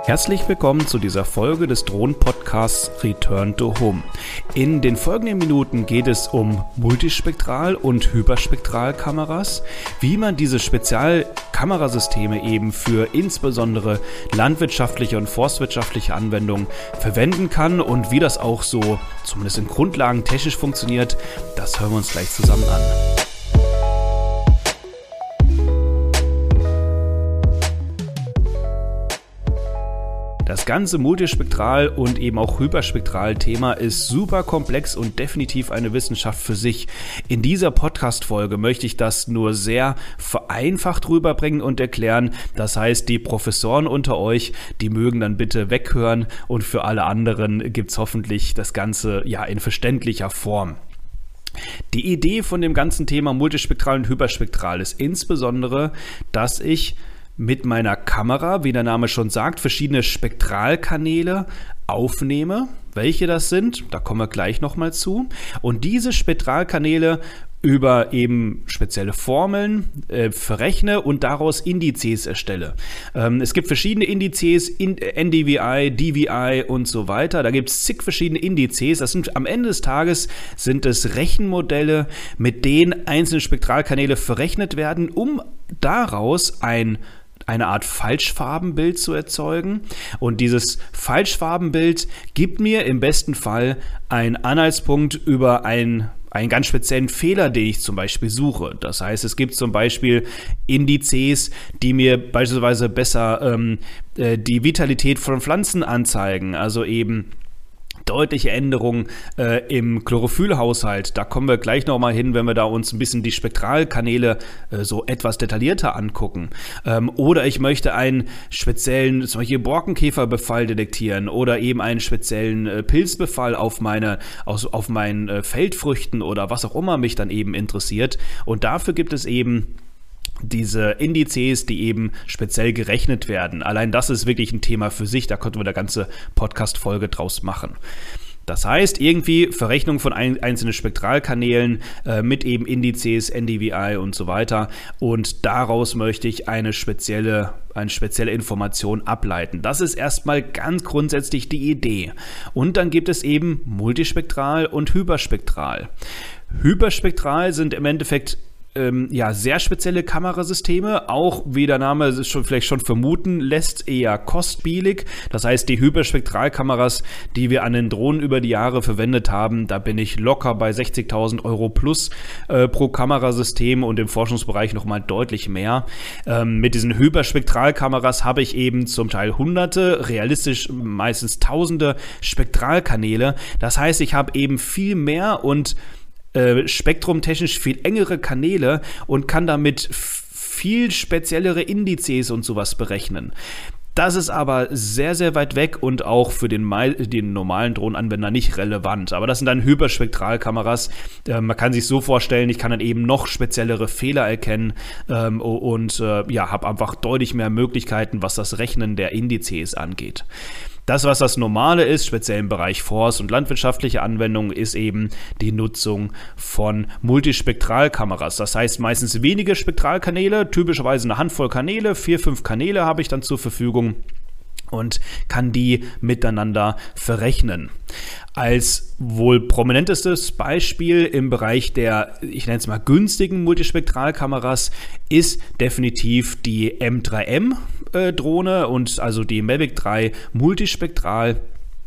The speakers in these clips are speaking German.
Herzlich willkommen zu dieser Folge des Drohnen-Podcasts Return to Home. In den folgenden Minuten geht es um Multispektral- und Hyperspektralkameras, wie man diese Spezialkamerasysteme eben für insbesondere landwirtschaftliche und forstwirtschaftliche Anwendungen verwenden kann und wie das auch so, zumindest in Grundlagen technisch funktioniert. Das hören wir uns gleich zusammen an. Das ganze Multispektral- und eben auch Hyperspektral-Thema ist super komplex und definitiv eine Wissenschaft für sich. In dieser Podcast-Folge möchte ich das nur sehr vereinfacht rüberbringen und erklären. Das heißt, die Professoren unter euch, die mögen dann bitte weghören und für alle anderen gibt's hoffentlich das Ganze ja in verständlicher Form. Die Idee von dem ganzen Thema Multispektral und Hyperspektral ist insbesondere, dass ich mit meiner Kamera, wie der Name schon sagt, verschiedene Spektralkanäle aufnehme. Welche das sind, da kommen wir gleich nochmal zu. Und diese Spektralkanäle über eben spezielle Formeln verrechne und daraus Indizes erstelle. Es gibt verschiedene Indizes, NDVI, DVI und so weiter. Da gibt es zig verschiedene Indizes. Das sind am Ende des Tages sind es Rechenmodelle, mit denen einzelne Spektralkanäle verrechnet werden, um daraus eine Art Falschfarbenbild zu erzeugen. Und dieses Falschfarbenbild gibt mir im besten Fall einen Anhaltspunkt über einen ganz speziellen Fehler, den ich zum Beispiel suche. Das heißt, es gibt zum Beispiel Indizes, die mir beispielsweise besser die Vitalität von Pflanzen anzeigen, also eben deutliche Änderungen im Chlorophyllhaushalt. Da kommen wir gleich nochmal hin, wenn wir da uns ein bisschen die Spektralkanäle so etwas detaillierter angucken. Oder ich möchte einen speziellen, zum Beispiel Borkenkäferbefall detektieren oder eben einen speziellen Pilzbefall auf meinen Feldfrüchten oder was auch immer mich dann eben interessiert. Und dafür gibt es eben diese Indizes, die eben speziell gerechnet werden. Allein das ist wirklich ein Thema für sich, da konnten wir eine ganze Podcast-Folge draus machen. Das heißt, irgendwie Verrechnung von einzelnen Spektralkanälen mit eben Indizes, NDVI und so weiter. Und daraus möchte ich eine spezielle Information ableiten. Das ist erstmal ganz grundsätzlich die Idee. Und dann gibt es eben Multispektral und Hyperspektral. Hyperspektral sind im Endeffekt sehr spezielle Kamerasysteme, auch wie der Name es vielleicht schon vermuten lässt, eher kostspielig. Das heißt, die Hyperspektralkameras, die wir an den Drohnen über die Jahre verwendet haben, da bin ich locker bei 60.000 Euro plus pro Kamerasystem und im Forschungsbereich nochmal deutlich mehr. Mit diesen Hyperspektralkameras habe ich eben zum Teil Hunderte, realistisch meistens Tausende Spektralkanäle. Das heißt, ich habe eben viel mehr und spektrumtechnisch viel engere Kanäle und kann damit viel speziellere Indizes und sowas berechnen. Das ist aber sehr, sehr weit weg und auch für den normalen Drohnenanwender nicht relevant. Aber das sind dann Hyperspektralkameras. Man kann sich so vorstellen, ich kann dann eben noch speziellere Fehler erkennen und habe einfach deutlich mehr Möglichkeiten, was das Rechnen der Indizes angeht. Das, was das Normale ist, speziell im Bereich Forst- und landwirtschaftliche Anwendungen, ist eben die Nutzung von Multispektralkameras. Das heißt meistens wenige Spektralkanäle, typischerweise eine Handvoll Kanäle, 4-5 Kanäle habe ich dann zur Verfügung und kann die miteinander verrechnen. Als wohl prominentestes Beispiel im Bereich der, ich nenne es mal günstigen Multispektralkameras, ist definitiv die M3M Drohne und also die Mavic 3 Multispektral.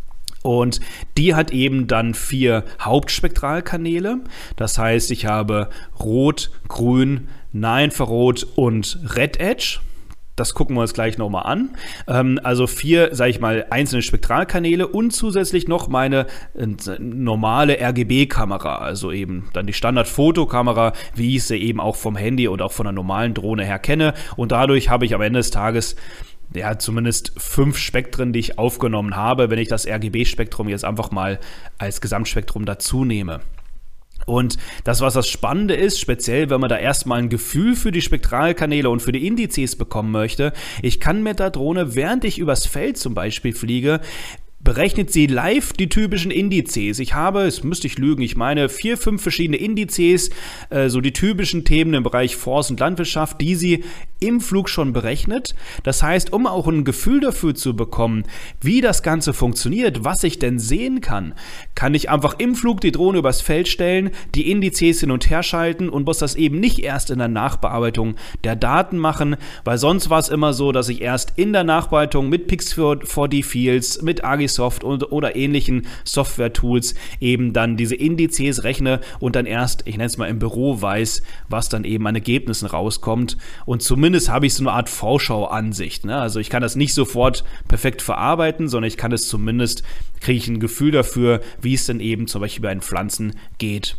Und die hat eben dann 4 Hauptspektralkanäle. Das heißt, ich habe Rot, Grün, Nahinfrarot und Red Edge. Das gucken wir uns gleich nochmal an. Also 4, sage ich mal, einzelne Spektralkanäle und zusätzlich noch meine normale RGB-Kamera, also eben dann die Standard-Fotokamera, wie ich sie eben auch vom Handy oder auch von einer normalen Drohne her kenne. Und dadurch habe ich am Ende des Tages zumindest 5 Spektren, die ich aufgenommen habe, wenn ich das RGB-Spektrum jetzt einfach mal als Gesamtspektrum dazu nehme. Und das, was das Spannende ist, speziell wenn man da erstmal ein Gefühl für die Spektralkanäle und für die Indizes bekommen möchte, ich kann mit der Drohne, während ich übers Feld zum Beispiel fliege, berechnet sie live die typischen Indizes. Ich habe, es müsste ich lügen, ich meine 4, 5 verschiedene Indizes, so die typischen Themen im Bereich Forst und Landwirtschaft, die sie im Flug schon berechnet. Das heißt, um auch ein Gefühl dafür zu bekommen, wie das Ganze funktioniert, was ich denn sehen kann ich einfach im Flug die Drohne übers Feld stellen, die Indizes hin und her schalten und muss das eben nicht erst in der Nachbearbeitung der Daten machen, weil sonst war es immer so, dass ich erst in der Nachbearbeitung mit Pix4D Fields, mit Agisoft oder ähnlichen Software-Tools eben dann diese Indizes rechne und dann erst, ich nenne es mal im Büro, weiß, was dann eben an Ergebnissen rauskommt. Und zumindest habe ich so eine Art Vorschau-Ansicht, ne? Also ich kann das nicht sofort perfekt verarbeiten, sondern ich kann es zumindest, kriege ich ein Gefühl dafür, wie es denn eben zum Beispiel bei den Pflanzen geht.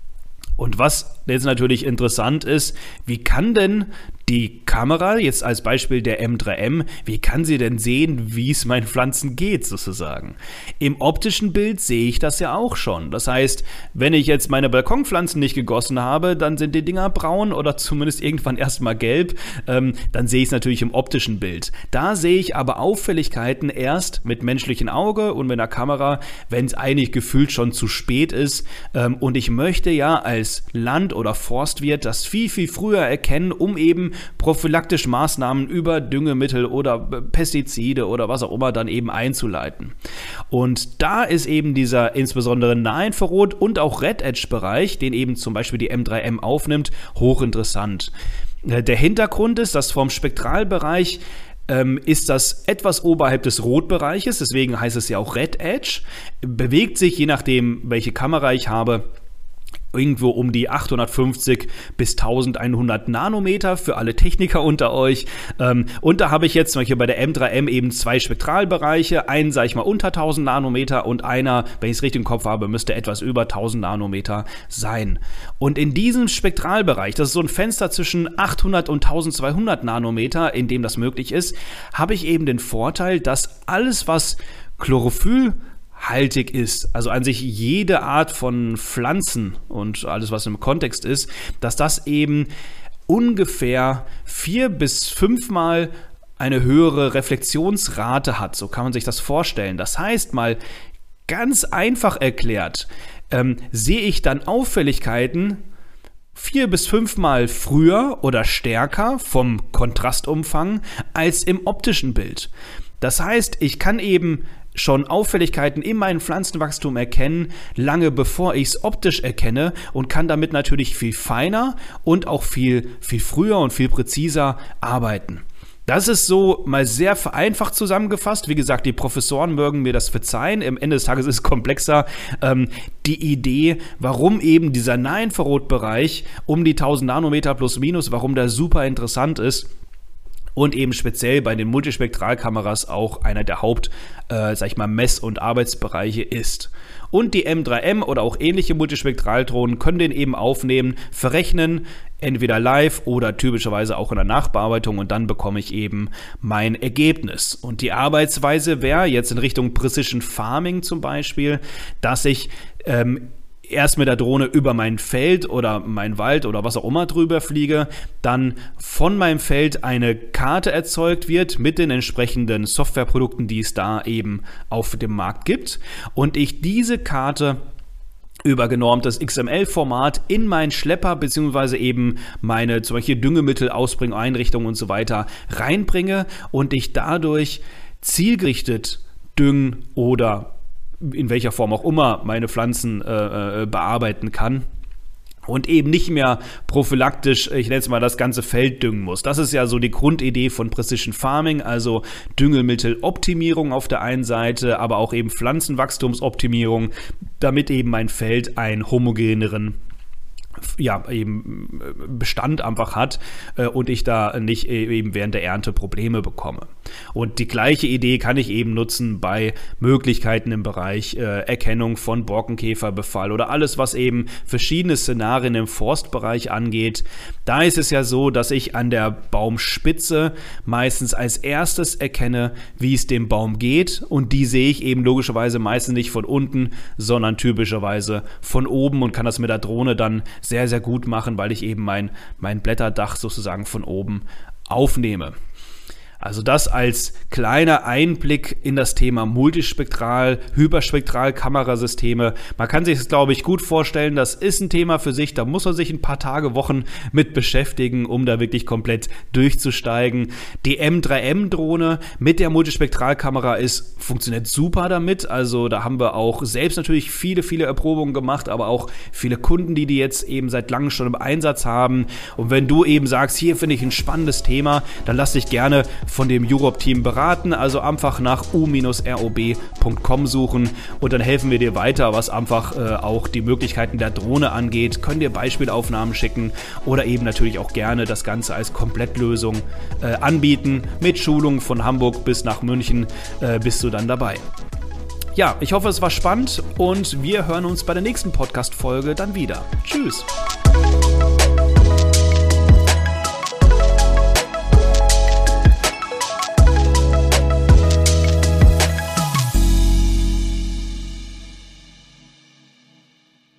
Und was jetzt natürlich interessant ist, wie kann denn die Kamera, jetzt als Beispiel der M3M, wie kann sie denn sehen, wie es meinen Pflanzen geht sozusagen? Im optischen Bild sehe ich das ja auch schon. Das heißt, wenn ich jetzt meine Balkonpflanzen nicht gegossen habe, dann sind die Dinger braun oder zumindest irgendwann erstmal gelb. Dann sehe ich es natürlich im optischen Bild. Da sehe ich aber Auffälligkeiten erst mit menschlichem Auge und mit einer Kamera, wenn es eigentlich gefühlt schon zu spät ist. Und ich möchte ja als Land- oder Forstwirt das viel, viel früher erkennen, um eben prophylaktisch Maßnahmen über Düngemittel oder Pestizide oder was auch immer dann eben einzuleiten. Und da ist eben dieser insbesondere Nahinfrarot- und auch Red-Edge-Bereich, den eben zum Beispiel die M3M aufnimmt, hochinteressant. Der Hintergrund ist, dass vom Spektralbereich ist das etwas oberhalb des Rotbereiches, deswegen heißt es ja auch Red Edge, bewegt sich, je nachdem, welche Kamera ich habe, irgendwo um die 850 bis 1100 Nanometer für alle Techniker unter euch. Und da habe ich jetzt zum Beispiel bei der M3M eben 2 Spektralbereiche. Einen, sage ich mal, unter 1000 Nanometer und einer, wenn ich es richtig im Kopf habe, müsste etwas über 1000 Nanometer sein. Und in diesem Spektralbereich, das ist so ein Fenster zwischen 800 und 1200 Nanometer, in dem das möglich ist, habe ich eben den Vorteil, dass alles, was Chlorophyll haltig ist, also an sich jede Art von Pflanzen und alles, was im Kontext ist, dass das eben ungefähr 4 bis 5 Mal eine höhere Reflexionsrate hat. So kann man sich das vorstellen. Das heißt, mal ganz einfach erklärt, sehe ich dann Auffälligkeiten 4 bis 5 Mal früher oder stärker vom Kontrastumfang als im optischen Bild. Das heißt, ich kann eben schon Auffälligkeiten in meinem Pflanzenwachstum erkennen, lange bevor ich es optisch erkenne und kann damit natürlich viel feiner und auch viel früher und viel präziser arbeiten. Das ist so mal sehr vereinfacht zusammengefasst. Wie gesagt, die Professoren mögen mir das verzeihen. Am Ende des Tages ist es komplexer. Die Idee, warum eben dieser Nahinfrarotbereich um die 1000 Nanometer plus minus, warum der super interessant ist. Und eben speziell bei den Multispektralkameras auch einer der Mess- und Arbeitsbereiche ist. Und die M3M oder auch ähnliche Multispektraldrohnen können den eben aufnehmen, verrechnen, entweder live oder typischerweise auch in der Nachbearbeitung und dann bekomme ich eben mein Ergebnis. Und die Arbeitsweise wäre jetzt in Richtung Precision Farming zum Beispiel, dass ich erst mit der Drohne über mein Feld oder mein Wald oder was auch immer drüber fliege, dann von meinem Feld eine Karte erzeugt wird mit den entsprechenden Softwareprodukten, die es da eben auf dem Markt gibt und ich diese Karte über genormtes XML-Format in meinen Schlepper beziehungsweise eben meine zum Beispiel Düngemittel, Ausbringeinrichtungen und so weiter reinbringe und ich dadurch zielgerichtet düngen oder in welcher Form auch immer meine Pflanzen bearbeiten kann und eben nicht mehr prophylaktisch, ich nenne es mal, das ganze Feld düngen muss. Das ist ja so die Grundidee von Precision Farming, also Düngemitteloptimierung auf der einen Seite, aber auch eben Pflanzenwachstumsoptimierung, damit eben mein Feld einen homogeneren eben Bestand einfach hat und ich da nicht eben während der Ernte Probleme bekomme. Und die gleiche Idee kann ich eben nutzen bei Möglichkeiten im Bereich Erkennung von Borkenkäferbefall oder alles, was eben verschiedene Szenarien im Forstbereich angeht. Da ist es ja so, dass ich an der Baumspitze meistens als erstes erkenne, wie es dem Baum geht und die sehe ich eben logischerweise meistens nicht von unten, sondern typischerweise von oben und kann das mit der Drohne dann sehr, sehr gut machen, weil ich eben mein Blätterdach sozusagen von oben aufnehme. Also das als kleiner Einblick in das Thema Multispektral, Hyperspektral-Kamerasysteme. Man kann sich das, glaube ich, gut vorstellen, das ist ein Thema für sich, da muss man sich ein paar Tage, Wochen mit beschäftigen, um da wirklich komplett durchzusteigen. Die M3M-Drohne mit der Multispektralkamera funktioniert super damit, also da haben wir auch selbst natürlich viele Erprobungen gemacht, aber auch viele Kunden, die jetzt eben seit langem schon im Einsatz haben. Und wenn du eben sagst, hier finde ich ein spannendes Thema, dann lass dich gerne von dem Europe-Team beraten, also einfach nach u-rob.com suchen und dann helfen wir dir weiter, was einfach auch die Möglichkeiten der Drohne angeht, können dir Beispielaufnahmen schicken oder eben natürlich auch gerne das Ganze als Komplettlösung anbieten. Mit Schulung von Hamburg bis nach München bist du dann dabei. Ja, ich hoffe, es war spannend und wir hören uns bei der nächsten Podcast-Folge dann wieder. Tschüss!